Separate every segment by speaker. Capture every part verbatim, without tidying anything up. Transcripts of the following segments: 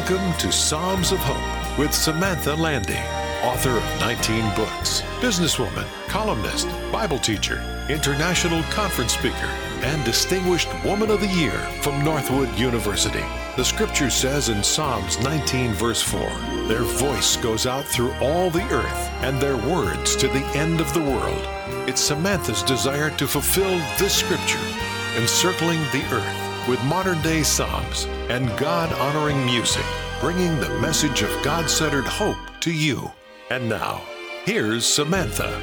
Speaker 1: Welcome to Psalms of Hope with Samantha Landy, author of nineteen books, businesswoman, columnist, Bible teacher, international conference speaker, and Distinguished Woman of the Year from Northwood University. The scripture says in Psalms nineteen, verse four, their voice goes out through all the earth and their words to the end of the world. It's Samantha's desire to fulfill this scripture, encircling the earth with modern-day psalms and God-honoring music, bringing the message of God-centered hope to you. And now, here's Samantha.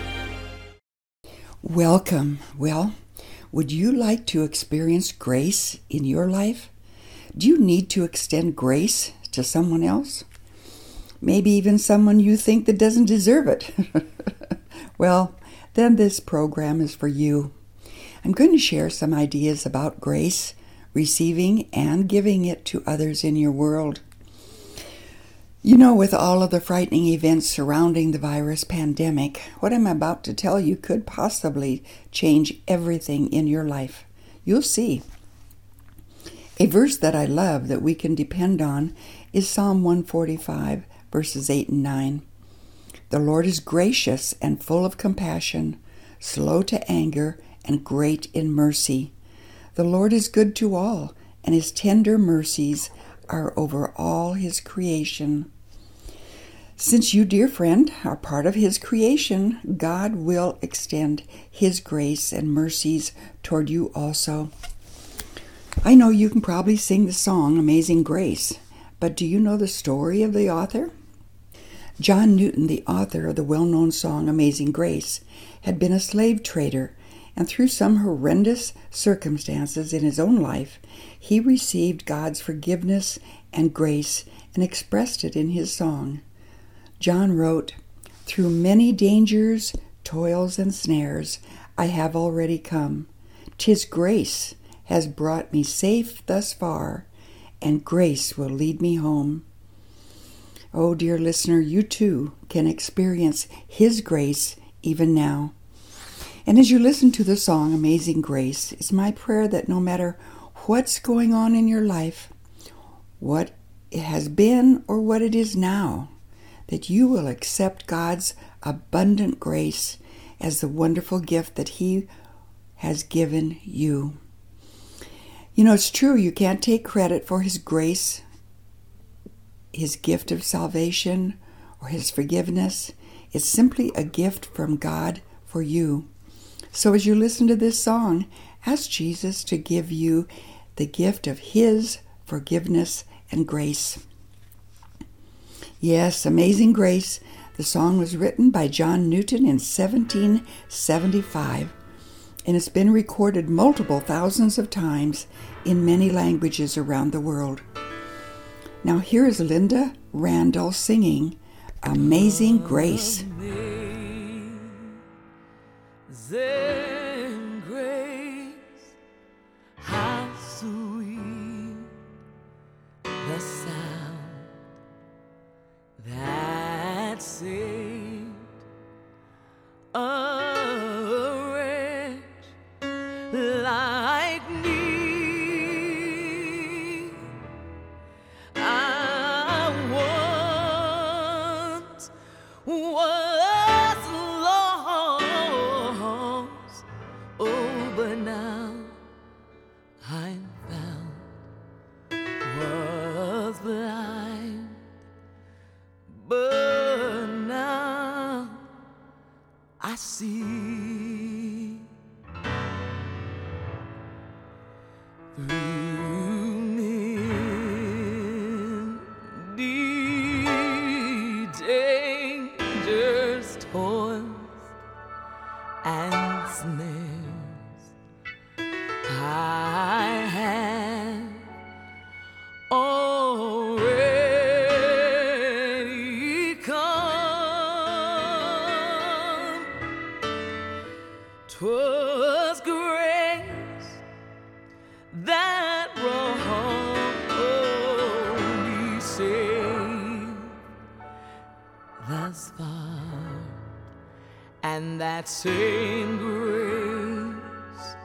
Speaker 2: Welcome. Well, would you like to experience grace in your life? Do you need to extend grace to someone else? Maybe even someone you think that doesn't deserve it. Well, then this program is for you. I'm going to share some ideas about grace, receiving and giving it to others in your world. You know, with all of the frightening events surrounding the virus pandemic, what I'm about to tell you could possibly change everything in your life. You'll see. A verse that I love that we can depend on is Psalm one forty-five, verses eight and nine. The Lord is gracious and full of compassion, slow to anger, and great in mercy. The Lord is good to all, and his tender mercies are over all his creation. Since you, dear friend, are part of his creation, God will extend his grace and mercies toward you also. I know you can probably sing the song Amazing Grace, but do you know the story of the author? John Newton, the author of the well-known song Amazing Grace, had been a slave trader, and through some horrendous circumstances in his own life, he received God's forgiveness and grace and expressed it in his song. John wrote, "Through many dangers, toils, and snares, I have already come. 'Tis grace has brought me safe thus far, and grace will lead me home." Oh, dear listener, you too can experience his grace even now. And as you listen to the song Amazing Grace, it's my prayer that no matter what's going on in your life, what it has been or what it is now, that you will accept God's abundant grace as the wonderful gift that he has given you. You know, it's true, you can't take credit for his grace, his gift of salvation, or his forgiveness. It's simply a gift from God for you. So as you listen to this song, ask Jesus to give you the gift of his forgiveness and grace. Yes, Amazing Grace. The song was written by John Newton in seventeen seventy-five, and it's been recorded multiple thousands of times in many languages around the world. Now here is Linda Randall singing Amazing Grace.
Speaker 3: Amazing grace, how sweet the sound that saved a wretch like me. I once was lost, oh, but now I'm found, was blind, but now I see. Through many dangers, toils, and snares, I have already come. 'Twas grace that brought me safe thus far, and that same grace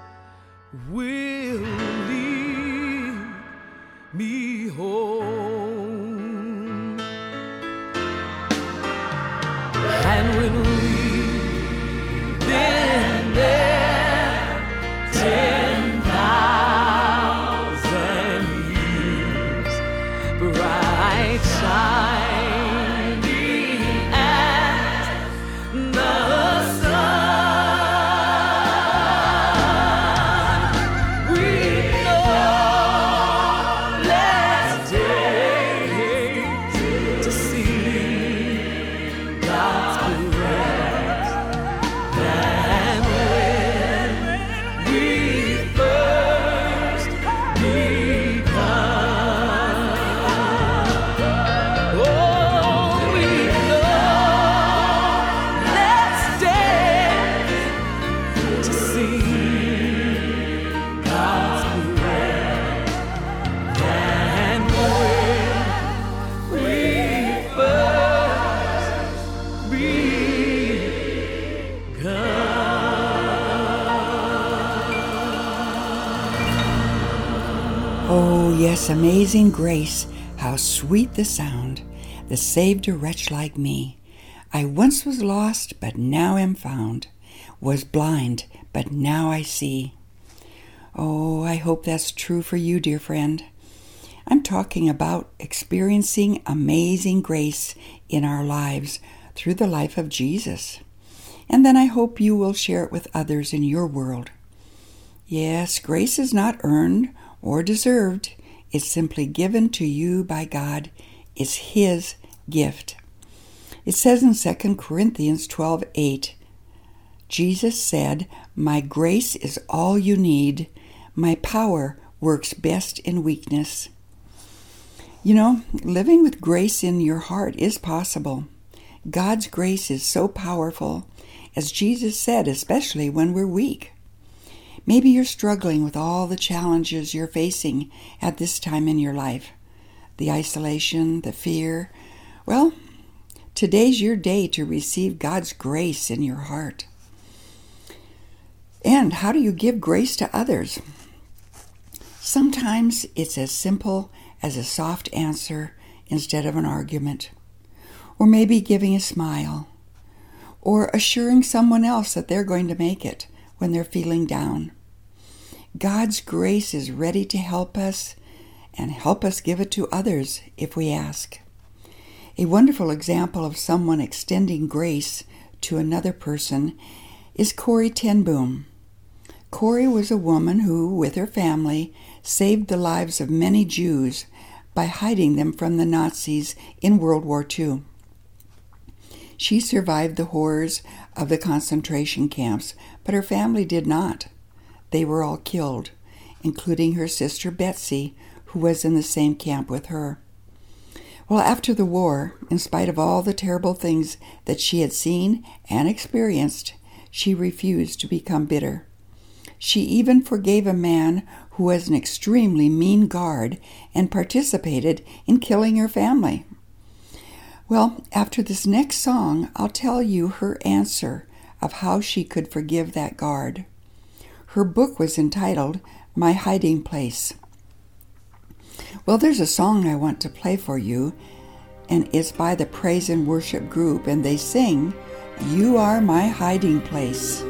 Speaker 3: will lead me home.
Speaker 2: Oh, yes, amazing grace, how sweet the sound that saved a wretch like me. I once was lost, but now am found, was blind, but now I see. Oh, I hope that's true for you, dear friend. I'm talking about experiencing amazing grace in our lives through the life of Jesus. And then I hope you will share it with others in your world. Yes, grace is not earned or deserved. It's simply given to you by God. It's His gift. It says in Second Corinthians twelve eight, Jesus said, "My grace is all you need. My power works best in weakness." You know, living with grace in your heart is possible. God's grace is so powerful, as Jesus said, especially when we're weak. Maybe you're struggling with all the challenges you're facing at this time in your life. The isolation, the fear. Well, today's your day to receive God's grace in your heart. And how do you give grace to others? Sometimes it's as simple as a soft answer instead of an argument. Or maybe giving a smile. Or assuring someone else that they're going to make it when they're feeling down. God's grace is ready to help us and help us give it to others if we ask. A wonderful example of someone extending grace to another person is Corrie ten Boom. Corrie was a woman who, with her family, saved the lives of many Jews by hiding them from the Nazis in World War Two. She survived the horrors of the concentration camps, but her family did not. They were all killed, including her sister Betsy, who was in the same camp with her. Well, after the war, in spite of all the terrible things that she had seen and experienced, she refused to become bitter. She even forgave a man who was an extremely mean guard and participated in killing her family. Well, after this next song, I'll tell you her answer of how she could forgive that guard. Her book was entitled My Hiding Place. Well, there's a song I want to play for you, and it's by the Praise and Worship group, and they sing, "You Are My Hiding Place."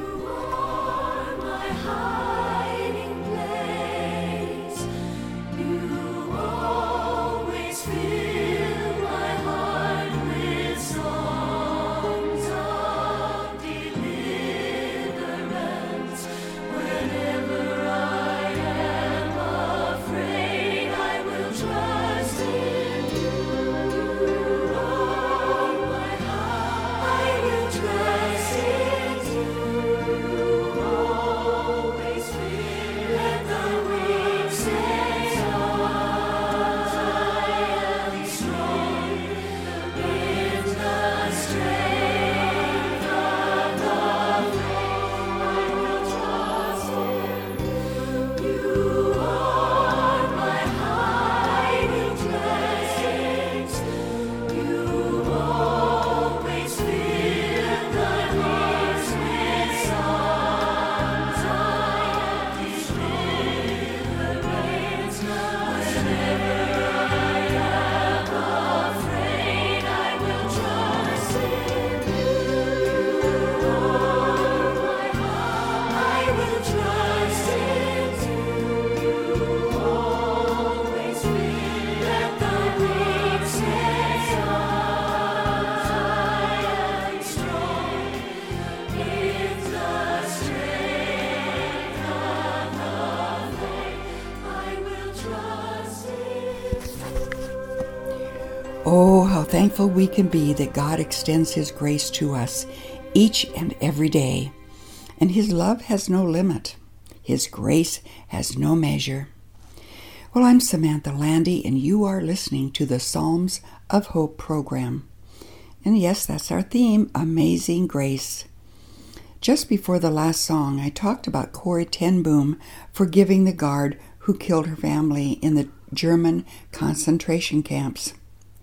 Speaker 2: Oh, how thankful we can be that God extends His grace to us each and every day. And His love has no limit. His grace has no measure. Well, I'm Samantha Landy, and you are listening to the Psalms of Hope program. And yes, that's our theme, Amazing Grace. Just before the last song, I talked about Corrie ten Boom forgiving the guard who killed her family in the German concentration camps.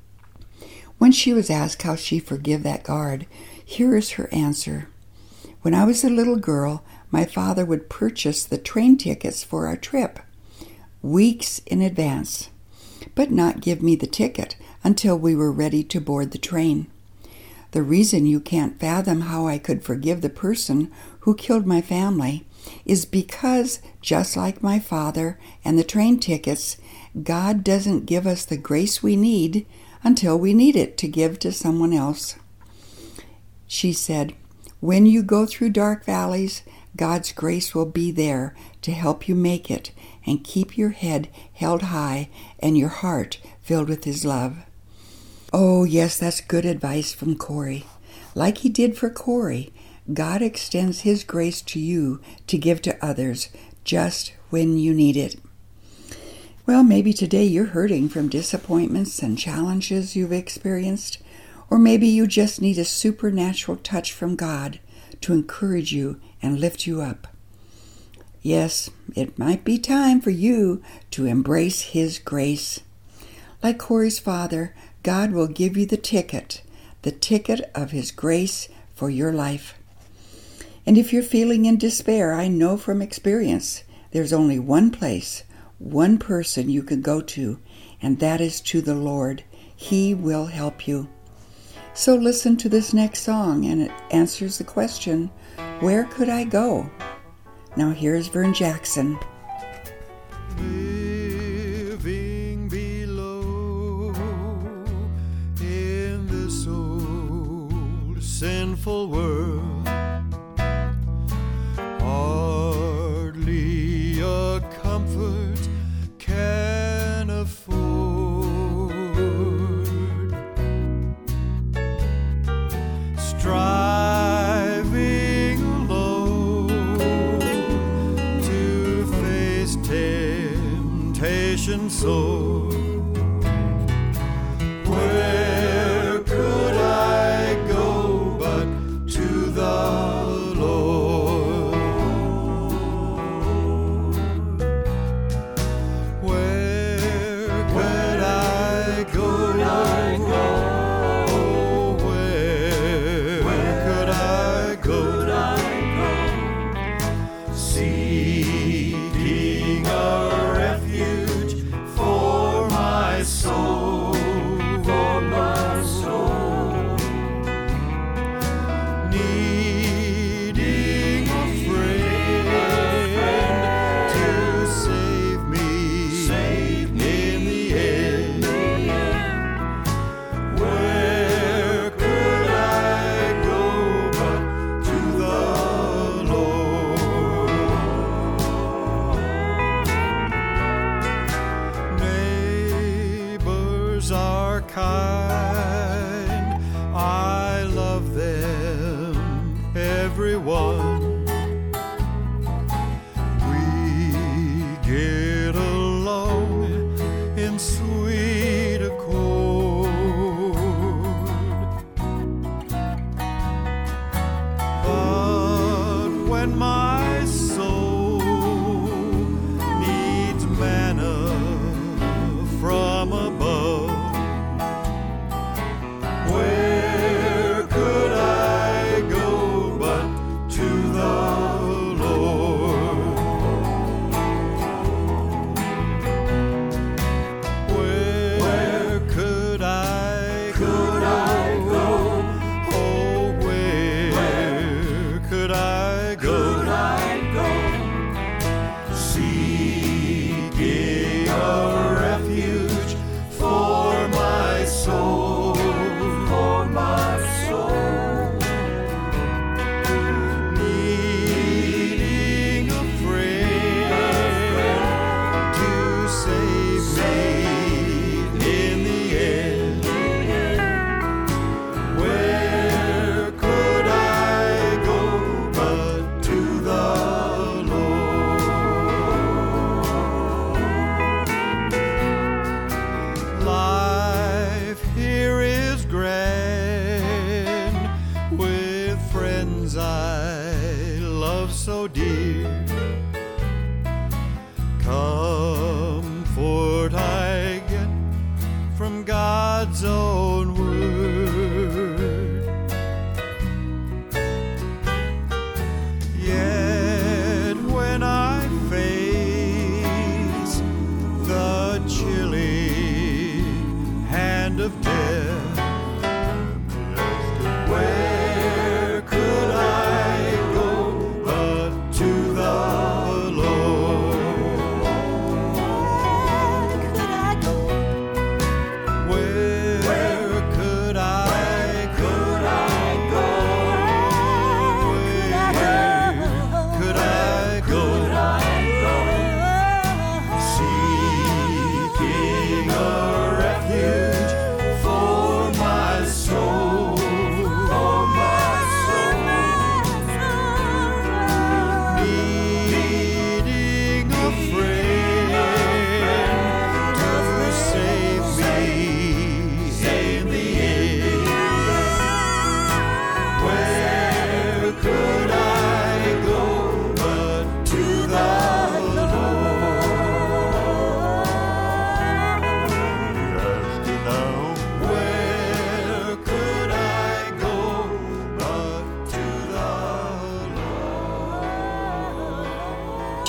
Speaker 2: When she was asked how she forgave that guard, here is her answer. When I was a little girl, my father would purchase the train tickets for our trip. weeks in advance, but not give me the ticket until we were ready to board the train. The reason you can't fathom how I could forgive the person who killed my family is because, just like my father and the train tickets, God doesn't give us the grace we need until we need it to give to someone else. She said, when you go through dark valleys, God's grace will be there to help you make it and keep your head held high and your heart filled with His love. Oh, yes, that's good advice from Corey. Like He did for Corey, God extends His grace to you to give to others just when you need it. Well, maybe today you're hurting from disappointments and challenges you've experienced, or maybe you just need a supernatural touch from God to encourage you and lift you up. Yes, it might be time for you to embrace His grace. Like Corey's father, God will give you the ticket, the ticket of His grace for your life. And if you're feeling in despair, I know from experience, there's only one place, one person you can go to, and that is to the Lord. He will help you. So listen to this next song, and it answers the question, where could I go? Now here's Vern Jackson.
Speaker 4: Living below in this old sinful world, hardly a comfort can afford. Striving alone to face temptation sore. Where could I go but to the Lord? Where could I go? Oh, where could I go? Seeking a refuge for my soul, for my soul. Needing a friend to save me, save me in the end. Where could I go but to the Lord? Neighbors are kind, I love them, everyone. We get along in sweet accord. But when my soul needs manna from above, where could I go but to the Lord? Where could I could I go? Oh, where could I go? Could I go? Seeking a refuge for my soul, for my soul. Needing a friend to save me in the end. Where could I go but to the Lord? Life here is grand with friends I love so dear. Comfort I get from God's own word. Yet when I face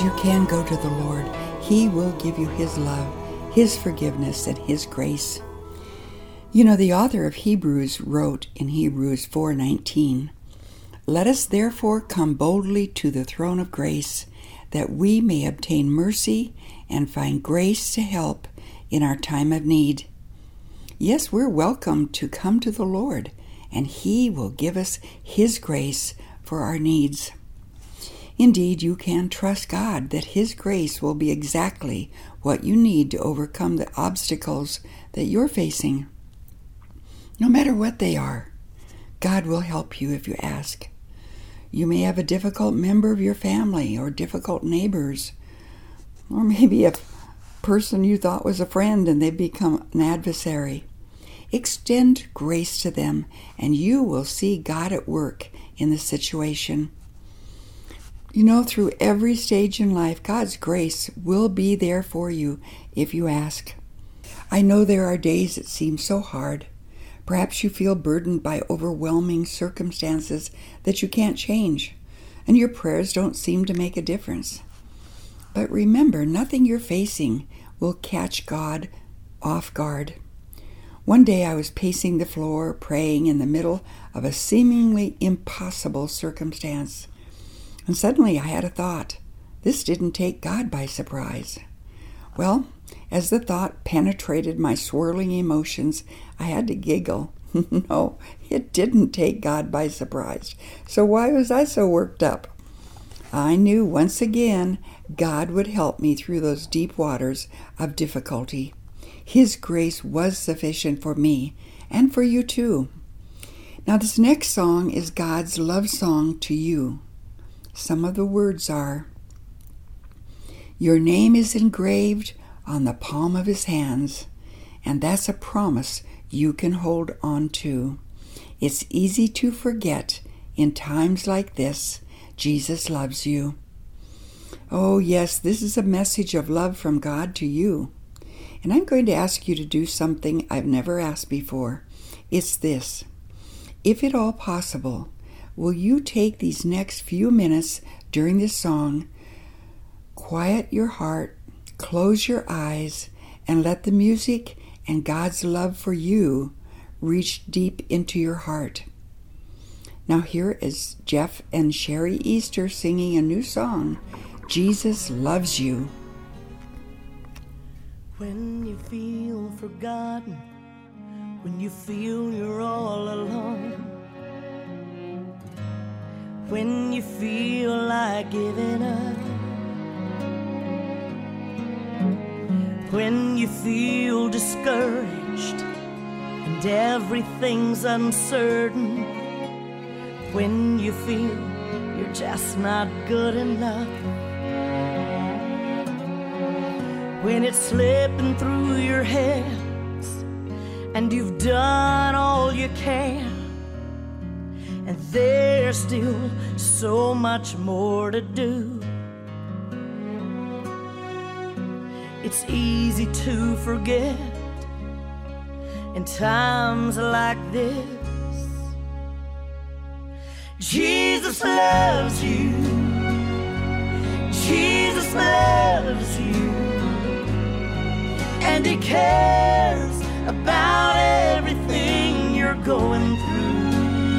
Speaker 2: you can go to the Lord. He will give you His love, His forgiveness, and His grace. You know, the author of Hebrews wrote in Hebrews four nineteen, "Let us therefore come boldly to the throne of grace, that we may obtain mercy and find grace to help in our time of need." Yes, we're welcome to come to the Lord, and He will give us His grace for our needs. Indeed, you can trust God that His grace will be exactly what you need to overcome the obstacles that you're facing. No matter what they are, God will help you if you ask. You may have a difficult member of your family or difficult neighbors, or maybe a person you thought was a friend and they've become an adversary. Extend grace to them, and you will see God at work in the situation. You know, through every stage in life, God's grace will be there for you if you ask. I know there are days that seem so hard. Perhaps you feel burdened by overwhelming circumstances that you can't change, and your prayers don't seem to make a difference. But remember, nothing you're facing will catch God off guard. One day I was pacing the floor, praying in the middle of a seemingly impossible circumstance. And suddenly I had a thought. This didn't take God by surprise. Well, as the thought penetrated my swirling emotions, I had to giggle. No, it didn't take God by surprise. So why was I so worked up? I knew once again God would help me through those deep waters of difficulty. His grace was sufficient for me and for you too. Now this next song is God's love song to you. Some of the words are, "Your name is engraved on the palm of His hands," and that's a promise you can hold on to. It's easy to forget in times like this, Jesus loves you. Oh yes, this is a message of love from God to you. And I'm going to ask you to do something I've never asked before. It's this. If at all possible, will you take these next few minutes during this song, quiet your heart, close your eyes, and let the music and God's love for you reach deep into your heart. Now here is Jeff and Sherry Easter singing a new song, Jesus Loves You.
Speaker 3: When you feel forgotten, when you feel you're all alone, when you feel like giving up, when you feel discouraged and everything's uncertain, when you feel you're just not good enough, when it's slipping through your hands and you've done all you can, and there's still so much more to do. It's easy to forget in times like this. Jesus loves you. Jesus loves you. And He cares about everything you're going through.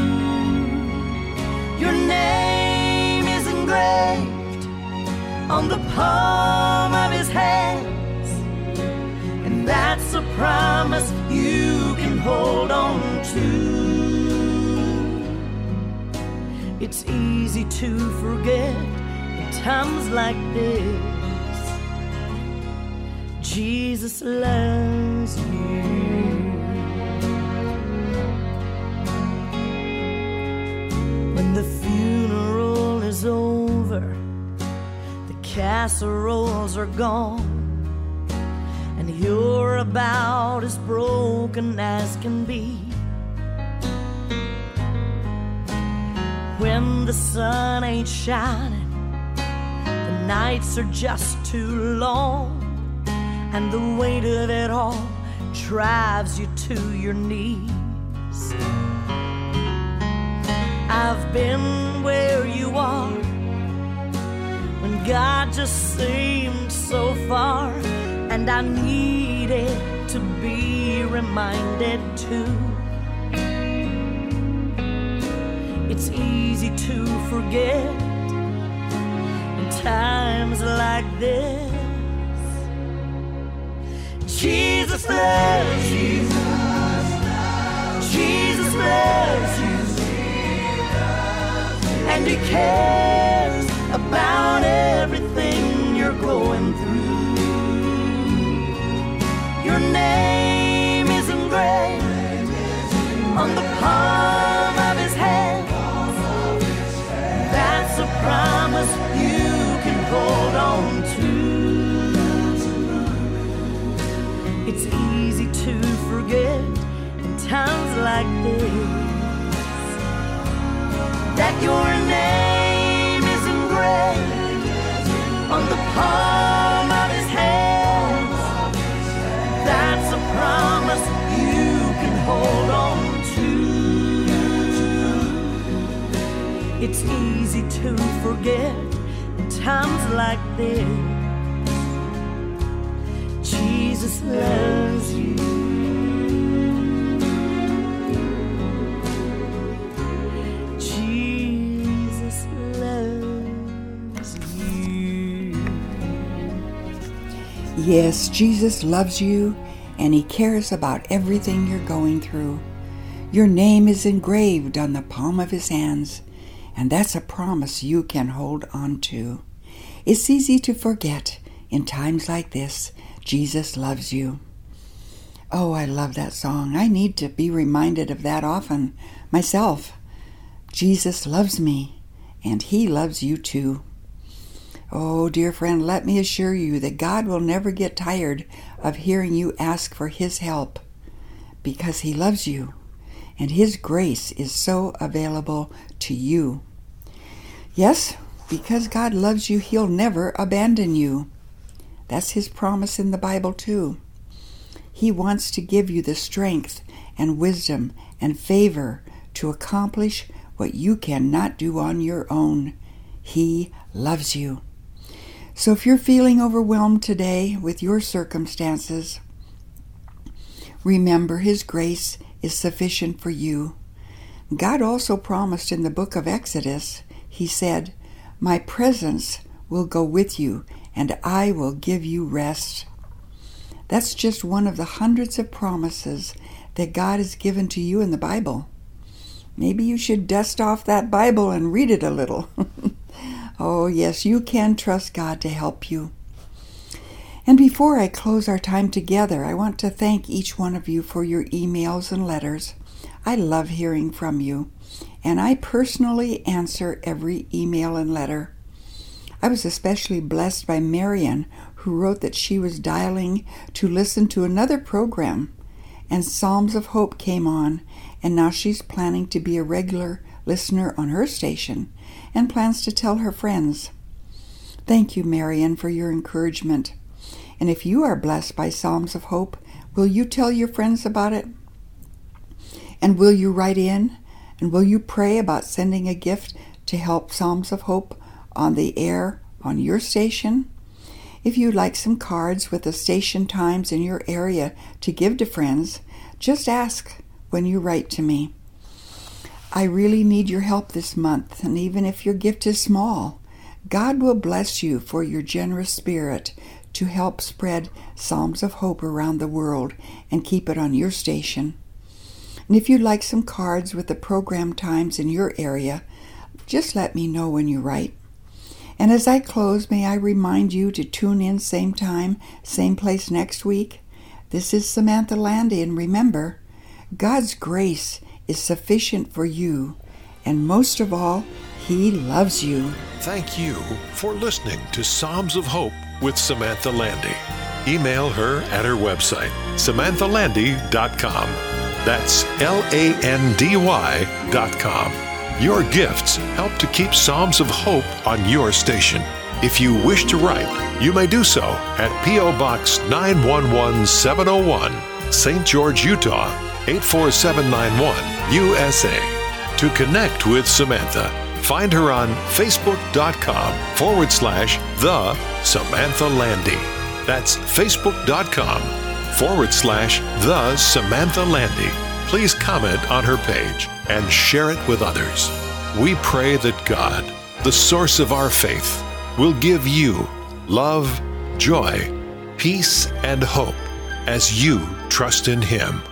Speaker 3: Your name is engraved on the palm of His hands, and that's a promise you can hold on to. It's easy to forget in times like this. Jesus loves you. When the funeral is over, the casseroles are gone, and you're about as broken as can be. When the sun ain't shining, the nights are just too long, and the weight of it all drives you to your knees. I've been where you are when God just seemed so far, and I needed to be reminded too. It's easy to forget in times like this. Jesus loves you. Jesus loves you. And He cares about everything you're going through. Your name is engraved on the palm of His hand. That's a promise you can hold on to. It's easy to forget in times like this that your name is engraved on the palm of His hand. That's a promise you can hold on to. It's easy to forget in times like this. Jesus loves you. Jesus loves you.
Speaker 2: Yes, Jesus loves you, and He cares about everything you're going through. Your name is engraved on the palm of His hands, and that's a promise you can hold on to. It's easy to forget in times like this. Jesus loves you. Oh, I love that song. I need to be reminded of that often myself. Jesus loves me, and He loves you too. Oh, dear friend, let me assure you that God will never get tired of hearing you ask for His help, because He loves you, and His grace is so available to you. Yes, because God loves you, He'll never abandon you. That's His promise in the Bible too. He wants to give you the strength and wisdom and favor to accomplish what you cannot do on your own. He loves you. So if you're feeling overwhelmed today with your circumstances, remember His grace is sufficient for you. God also promised in the book of Exodus, He said, "My presence will go with you, and I will give you rest." That's just one of the hundreds of promises that God has given to you in the Bible. Maybe you should dust off that Bible and read it a little. Oh, yes, you can trust God to help you. And before I close our time together, I want to thank each one of you for your emails and letters. I love hearing from you, and I personally answer every email and letter. I was especially blessed by Marian, who wrote that she was dialing to listen to another program, and Psalms of Hope came on, and now she's planning to be a regular listener on her station and plans to tell her friends. Thank you, Marian, for your encouragement. And if you are blessed by Psalms of Hope, will you tell your friends about it? And will you write in? And will you pray about sending a gift to help Psalms of Hope on the air on your station? If you'd like some cards with the station times in your area to give to friends, just ask when you write to me. I really need your help this month, and even if your gift is small, God will bless you for your generous spirit to help spread Psalms of Hope around the world and keep it on your station. And if you'd like some cards with the program times in your area, just let me know when you write. And as I close, may I remind you to tune in same time, same place next week. This is Samantha Landy, and remember, God's grace is sufficient for you, and most of all, He loves you.
Speaker 1: Thank you for listening to Psalms of Hope with Samantha Landy. Email her at her website, samantha landy dot com. That's L A N D Y dot com. Your gifts help to keep Psalms of Hope on your station. If you wish to write, you may do so at P O Box nine one one seven oh one, Saint George, Utah eight four seven nine one, U S A. To connect with Samantha, Find her on facebook.com forward slash the Samantha Landy. That's facebook.com forward slash the Samantha Landy. Please comment on her page and share it with others. We pray that God, the source of our faith, will give you love, joy, peace, and hope as you trust in Him.